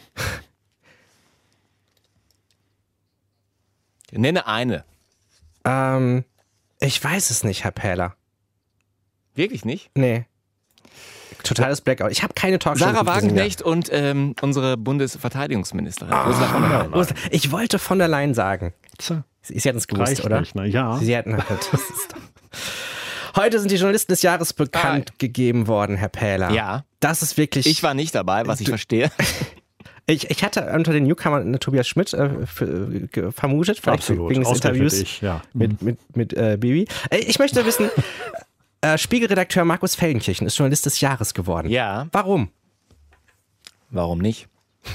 Nenne eine. Ähm, ich weiß es nicht, Herr Pähler. Wirklich nicht? Nee. Totales Blackout. Ich habe keine Talkshow. Sarah geguckt in diesem Jahr. Wagenknecht und ähm, unsere Bundesverteidigungsministerin. Ursula von der Leyen. Ursula- Ich wollte von der Leyen sagen. Tja, Sie, Sie hatten es gewusst, reicht oder? nicht, ne? Ja. Sie hatten das ist Heute sind die Journalisten des Jahres bekannt Ah. gegeben worden, Herr Pähler. Ja. Das ist wirklich... Ich war nicht dabei, was ich verstehe. Ich, ich hatte unter den Newcomern Tobias Schmidt äh, für, äh, vermutet, vielleicht Absolut. wegen des Ausgerechnet Interviews ich, ja. mit, mit, mit äh, Bibi. Äh, ich möchte wissen, äh, Spiegelredakteur Markus Feldenkirchen ist Journalist des Jahres geworden. Ja. Warum? Warum nicht?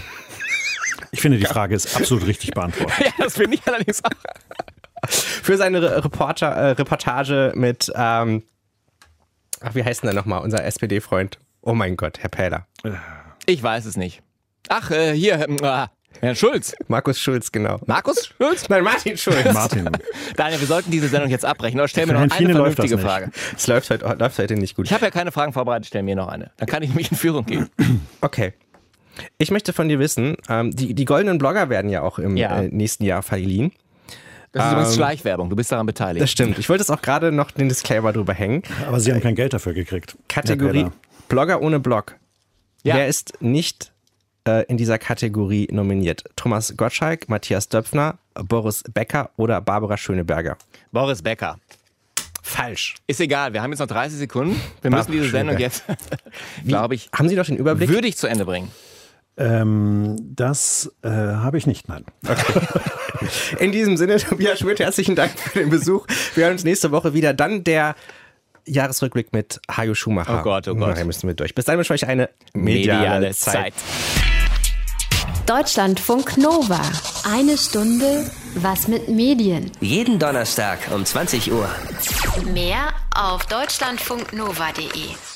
Ich finde, die Frage ist absolut richtig beantwortet. Ja, das finde ich allerdings auch. Für seine Re- Reporter, äh, Reportage mit, ähm, ach, wie heißt denn der nochmal, unser S P D-Freund? Oh mein Gott, Herr Pähler. Ich weiß es nicht. Ach, äh, hier, äh, Herr Schulz. Markus Schulz, genau. Markus Schulz? Nein, Martin Schulz. Martin. Daniel, wir sollten diese Sendung jetzt abbrechen. Oder stell mir Für noch Herrn eine Fiene läuft das vernünftige nicht. Frage. Es läuft heute, läuft heute nicht gut. Ich habe ja keine Fragen vorbereitet, stell mir noch eine. Dann kann ich nämlich in Führung gehen. Okay. Ich möchte von dir wissen, ähm, die, die goldenen Blogger werden ja auch im Ja. äh, nächsten Jahr verliehen. Das ist übrigens Ähm, Schleichwerbung, du bist daran beteiligt. Das stimmt. Ich wollte es auch gerade noch den Disclaimer drüber hängen. Aber Sie haben kein Geld dafür gekriegt. Kategorie Herr Pähler. Blogger ohne Blog. Ja. Wer ist nicht äh, in dieser Kategorie nominiert? Thomas Gottschalk, Matthias Döpfner, Boris Becker oder Barbara Schöneberger? Boris Becker. Falsch. Ist egal, wir haben jetzt noch dreißig Sekunden. Wir müssen diese Sendung jetzt, glaube ich, Haben Sie doch den Überblick? würdig zu Ende bringen. Ähm, das äh, habe ich nicht, nein. In diesem Sinne, Tobias Schmidt, herzlichen Dank für den Besuch. Wir hören uns nächste Woche wieder. Dann der Jahresrückblick mit Hajo Schumacher. Oh Gott, oh Gott. Nachher müssen wir durch. Bis dahin wünsche ich euch eine mediale, Zeit. Deutschlandfunk Nova. Eine Stunde was mit Medien. Jeden Donnerstag um zwanzig Uhr. Mehr auf deutschlandfunknova punkt de.